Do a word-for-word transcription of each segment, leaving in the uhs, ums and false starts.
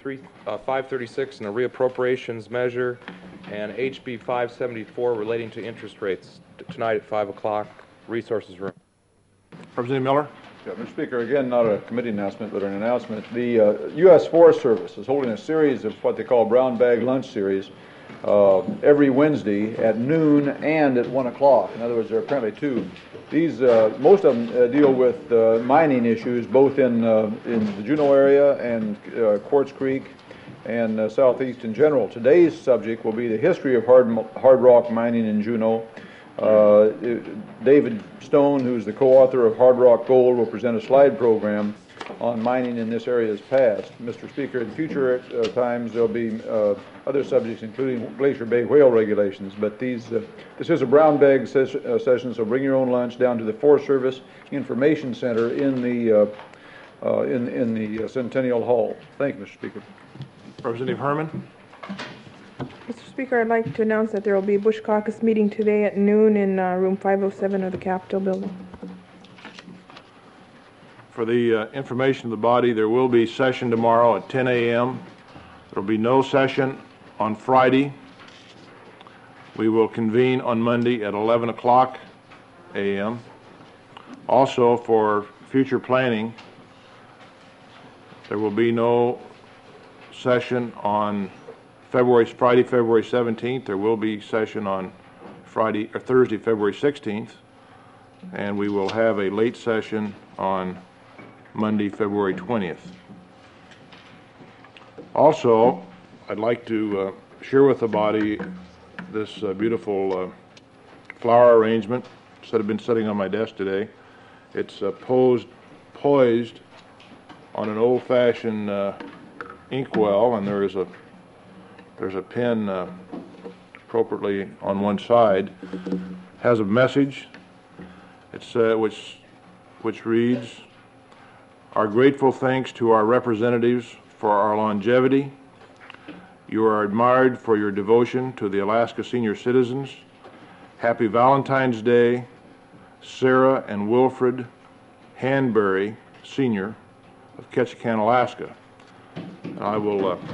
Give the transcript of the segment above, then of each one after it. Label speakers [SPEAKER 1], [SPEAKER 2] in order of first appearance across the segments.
[SPEAKER 1] three, uh, five thirty-six and a reappropriations measure, and H B five seventy-four relating to interest rates t tonight at five o'clock, resources room.
[SPEAKER 2] Representative Miller.
[SPEAKER 3] Yeah, Mister Speaker, again, not a committee announcement, but an announcement. The uh, U S Forest Service is holding a series of what they call brown bag lunch series uh, every Wednesday at noon and at one o'clock. In other words, there are apparently two. These, uh, most of them uh, deal with uh, mining issues, both in uh, in the Juneau area and uh, Quartz Creek and uh, Southeast in general. Today's subject will be the history of hard hard rock mining in Juneau. Uh, David Stone, who's the co-author of Hard Rock Gold, will present a slide program on mining in this area's past. Mister Speaker, in future uh, times there'll be uh, other subjects, including Glacier Bay whale regulations, but these uh, this is a brown bag ses uh, session, so bring your own lunch down to the Forest Service Information Center in the uh, uh, in in the uh, Centennial Hall. Thank you, Mister Speaker.
[SPEAKER 2] Representative Herman.
[SPEAKER 4] Mister Speaker, I'd like to announce that there will be a Bush Caucus meeting today at noon in uh, room five oh seven of the Capitol building.
[SPEAKER 2] For the uh, information of the body, there will be session tomorrow at ten A M There will be no session on Friday. We will convene on Monday at eleven o'clock A M Also, for future planning, there will be no session on February, Friday, February seventeenth. There will be session on Friday or Thursday, February sixteenth, and we will have a late session on Monday, February twentieth. Also, I'd like to uh, share with the body this uh, beautiful uh, flower arrangement that have been sitting on my desk today. It's uh, posed, poised on an old-fashioned uh, inkwell, and there is a there's a pin uh, appropriately on one side. Has a message. It's uh, which which reads, "Our grateful thanks to our representatives for our longevity. You are admired for your devotion to the Alaska senior citizens. Happy Valentine's Day, Sarah and Wilfred Hanbury, Senior of Ketchikan, Alaska." And I will uh,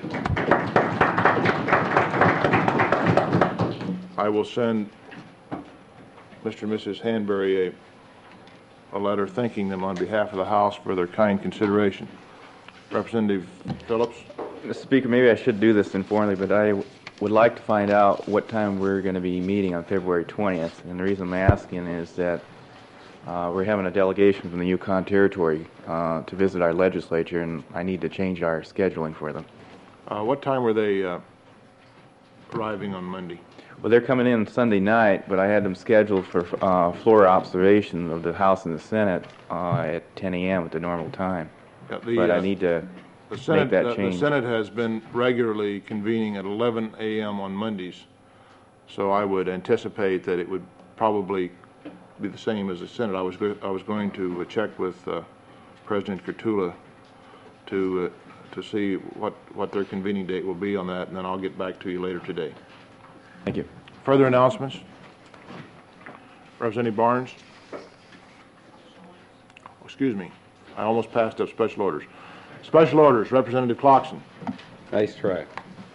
[SPEAKER 2] I will send Mister and Missus Hanbury a, a letter thanking them on behalf of the House for their kind consideration. Representative Phillips.
[SPEAKER 5] Mister Speaker, maybe I should do this informally, but I would like to find out what time we're going to be meeting on February twentieth. And the reason I'm asking is that uh, we're having a delegation from the Yukon Territory uh, to visit our legislature, and I need to change our scheduling for them.
[SPEAKER 2] Uh, what time were they uh, arriving on Monday?
[SPEAKER 5] Well, they're coming in Sunday night, but I had them scheduled for uh, floor observation of the House and the Senate uh, at ten A M at the normal time.
[SPEAKER 2] Yeah, the,
[SPEAKER 5] but
[SPEAKER 2] uh,
[SPEAKER 5] I need to
[SPEAKER 2] the Senate,
[SPEAKER 5] make that
[SPEAKER 2] uh,
[SPEAKER 5] change.
[SPEAKER 2] The Senate has been regularly convening at eleven A M on Mondays, so I would anticipate that it would probably be the same as the Senate. I was I was going to check with uh, President Kurtula to uh, to see what what their convening date will be on that, and then I'll get back to you later today.
[SPEAKER 5] Thank you.
[SPEAKER 2] Further announcements? Representative Barnes? Excuse me. I almost passed up special orders. Special orders, Representative Clarkson.
[SPEAKER 6] Nice try.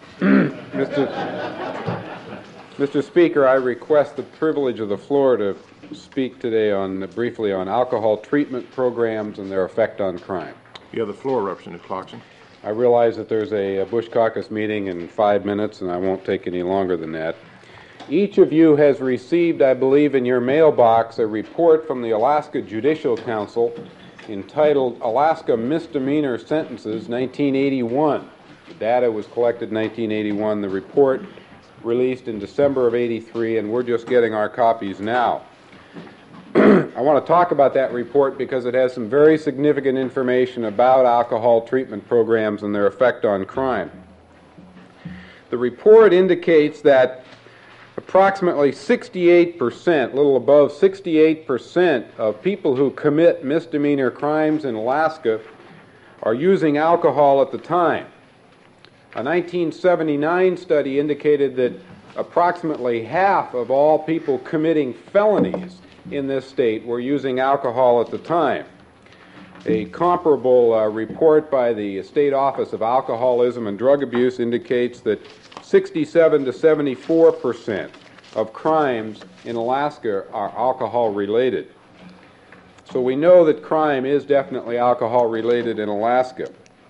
[SPEAKER 6] Mister Mister Speaker, I request the privilege of the floor to speak today on briefly on alcohol treatment programs and their effect on crime.
[SPEAKER 2] You have the floor, Representative Clarkson.
[SPEAKER 6] I realize that there's a Bush Caucus meeting in five minutes, and I won't take any longer than that. Each of you has received, I believe, in your mailbox a report from the Alaska Judicial Council entitled Alaska Misdemeanor Sentences nineteen eighty-one. The data was collected in nineteen eighty-one. The report released in December of eighty-three, and we're just getting our copies now. I want to talk about that report because it has some very significant information about alcohol treatment programs and their effect on crime. The report indicates that approximately sixty-eight percent, a little above sixty-eight percent of people who commit misdemeanor crimes in Alaska are using alcohol at the time. A nineteen seventy-nine study indicated that approximately half of all people committing felonies in this state were using alcohol at the time. A comparable uh, report by the State Office of Alcoholism and Drug Abuse indicates that sixty-seven to seventy-four percent of crimes in Alaska are alcohol-related. So we know that crime is definitely alcohol-related in Alaska.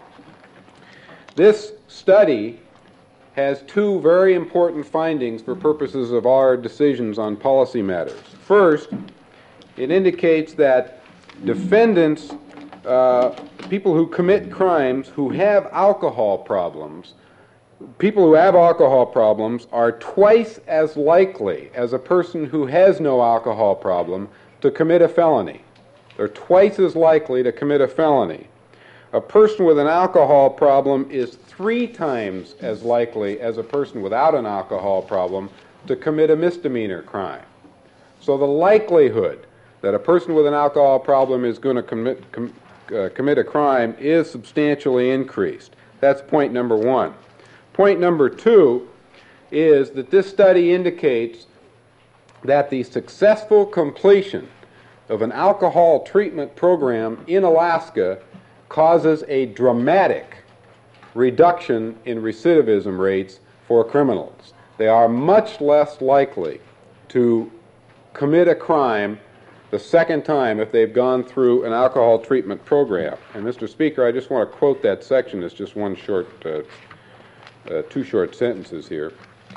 [SPEAKER 6] This study has two very important findings for purposes of our decisions on policy matters. First, it indicates that defendants, uh, people who commit crimes who have alcohol problems, people who have alcohol problems are twice as likely as a person who has no alcohol problem to commit a felony. They're twice as likely to commit a felony. A person with an alcohol problem is three times as likely as a person without an alcohol problem to commit a misdemeanor crime. So the likelihood that a person with an alcohol problem is going to commit, com, uh, commit a crime is substantially increased. That's point number one. Point number two is that this study indicates that the successful completion of an alcohol treatment program in Alaska causes a dramatic reduction in recidivism rates for criminals. They are much less likely to commit a crime the second time if they've gone through an alcohol treatment program. And Mister Speaker, I just want to quote that section. It's just one short, uh, uh, two short sentences here.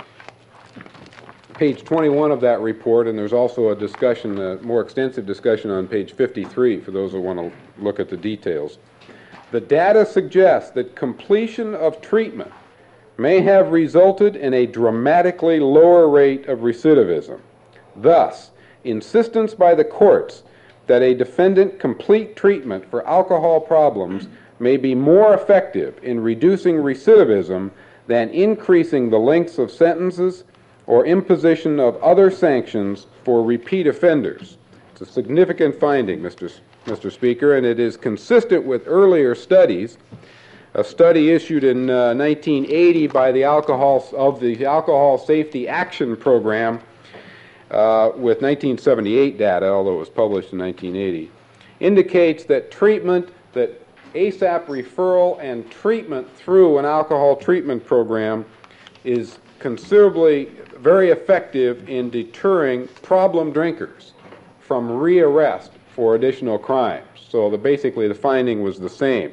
[SPEAKER 6] Page twenty-one of that report, and there's also a discussion, a more extensive discussion on page fifty-three for those who want to look at the details. The data suggests that completion of treatment may have resulted in a dramatically lower rate of recidivism. Thus, insistence by the courts that a defendant complete treatment for alcohol problems may be more effective in reducing recidivism than increasing the lengths of sentences or imposition of other sanctions for repeat offenders. It's a significant finding, Mister S- Mister Speaker, and it is consistent with earlier studies. A study issued in uh, nineteen eighty by the alcohol of the Alcohol Safety Action Program uh, with nineteen seventy-eight data, although it was published in nineteen eighty, indicates that treatment, that ASAP referral and treatment through an alcohol treatment program is considerably very effective in deterring problem drinkers from rearrest for additional crimes. So the, basically the finding was the same.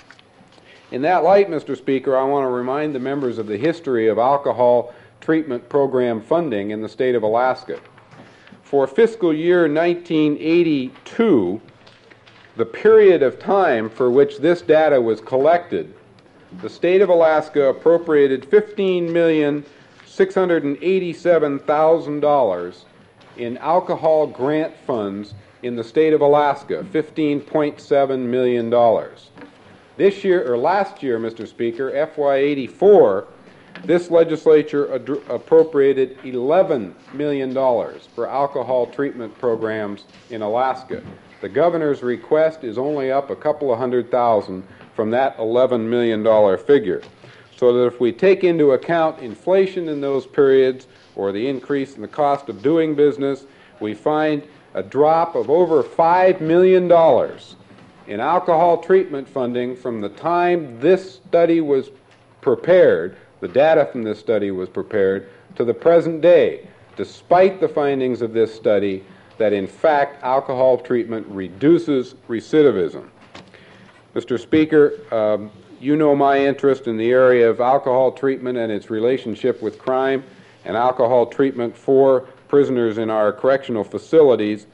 [SPEAKER 6] In that light, Mister Speaker, I want to remind the members of the history of alcohol treatment program funding in the state of Alaska. For fiscal year nineteen eighty-two, the period of time for which this data was collected, the state of Alaska appropriated fifteen million six hundred eighty-seven thousand dollars in alcohol grant funds in the state of Alaska, fifteen point seven million dollars. This year, or last year, Mister Speaker, F Y eighty-four, this legislature ad- appropriated eleven million dollars for alcohol treatment programs in Alaska. The governor's request is only up a couple of hundred thousand from that eleven million dollars figure. So that if we take into account inflation in those periods or the increase in the cost of doing business, we find a drop of over five million dollars in alcohol treatment funding from the time this study was prepared, the data from this study was prepared, to the present day, despite the findings of this study that in fact alcohol treatment reduces recidivism. Mister Speaker, um, you know my interest in the area of alcohol treatment and its relationship with crime, and alcohol treatment for prisoners in our correctional facilities.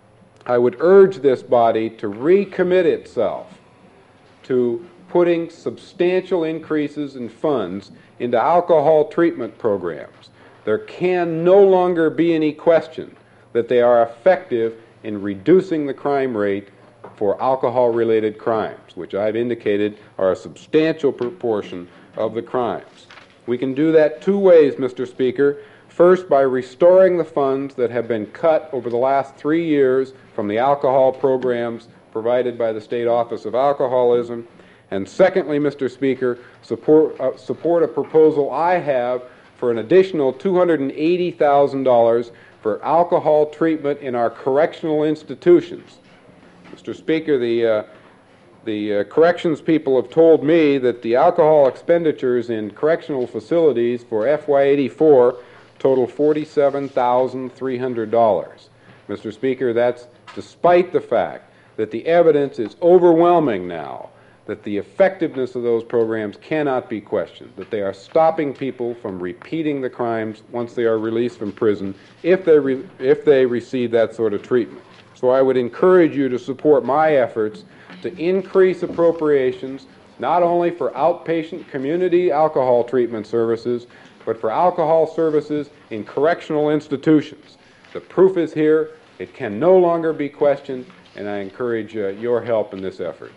[SPEAKER 6] I would urge this body to recommit itself to putting substantial increases in funds into alcohol treatment programs. There can no longer be any question that they are effective in reducing the crime rate for alcohol-related crimes, which I've indicated are a substantial proportion of the crimes. We can do that two ways, Mister Speaker. First, by restoring the funds that have been cut over the last three years from the alcohol programs provided by the State Office of Alcoholism. And secondly, Mister Speaker, support, uh, support a proposal I have for an additional two hundred eighty thousand dollars for alcohol treatment in our correctional institutions. Mister Speaker, the uh, The uh, corrections people have told me that the alcohol expenditures in correctional facilities for F Y eighty-four total forty-seven thousand three hundred dollars. Mister Speaker, that's despite the fact that the evidence is overwhelming now that the effectiveness of those programs cannot be questioned, that they are stopping people from repeating the crimes once they are released from prison if they, re if they receive that sort of treatment. So I would encourage you to support my efforts to increase appropriations not only for outpatient community alcohol treatment services, but for alcohol services in correctional institutions. The proof is here. It can no longer be questioned, and I encourage uh, your help in this effort.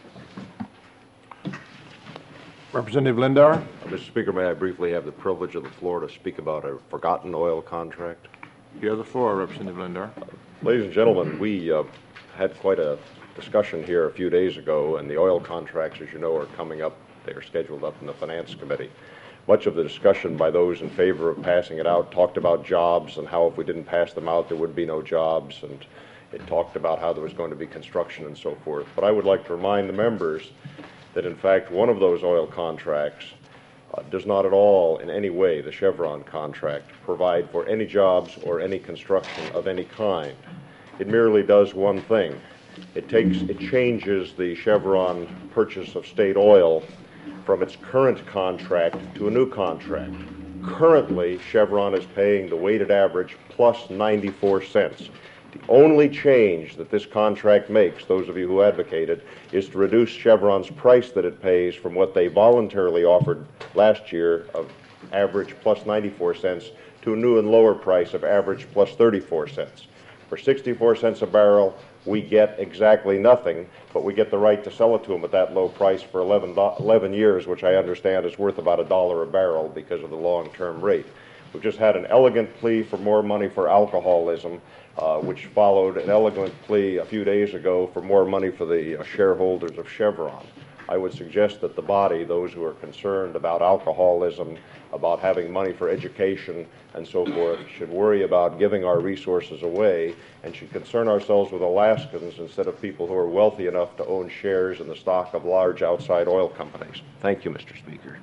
[SPEAKER 2] Representative Lindauer.
[SPEAKER 7] Mister Speaker, may I briefly have the privilege of the floor to speak about a forgotten oil contract?
[SPEAKER 2] You have the floor, Representative Lindauer.
[SPEAKER 7] Ladies and gentlemen, we uh, had quite a discussion here a few days ago, and the oil contracts, as you know, are coming up. They are scheduled up in the Finance Committee. Much of the discussion by those in favor of passing it out talked about jobs and how if we didn't pass them out, there would be no jobs, and it talked about how there was going to be construction and so forth. But I would like to remind the members that, in fact, one of those oil contracts uh, does not at all, in any way, the Chevron contract, provide for any jobs or any construction of any kind. It merely does one thing. It takes, it changes the Chevron purchase of state oil from its current contract to a new contract. Currently, Chevron is paying the weighted average plus ninety-four cents. The only change that this contract makes, those of you who advocate it, is to reduce Chevron's price that it pays from what they voluntarily offered last year of average plus ninety-four cents to a new and lower price of average plus thirty-four cents. For sixty-four cents a barrel, we get exactly nothing, but we get the right to sell it to them at that low price for eleven, eleven years, which I understand is worth about a dollar a barrel because of the long-term rate. We've just had an elegant plea for more money for alcoholism, uh, which followed an elegant plea a few days ago for more money for the uh, shareholders of Chevron. I would suggest that the body, those who are concerned about alcoholism, about having money for education and so forth, should worry about giving our resources away and should concern ourselves with Alaskans instead of people who are wealthy enough to own shares in the stock of large outside oil companies. Thank you, Mister Speaker.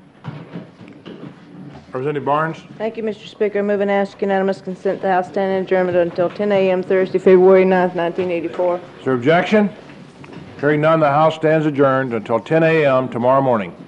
[SPEAKER 2] Representative Barnes.
[SPEAKER 8] Thank you, Mister Speaker. I move and ask unanimous consent the House stand in adjournment until ten A M Thursday, February ninth, nineteen eighty-four.
[SPEAKER 2] Is there objection? Hearing none, the House stands adjourned until ten A M tomorrow morning.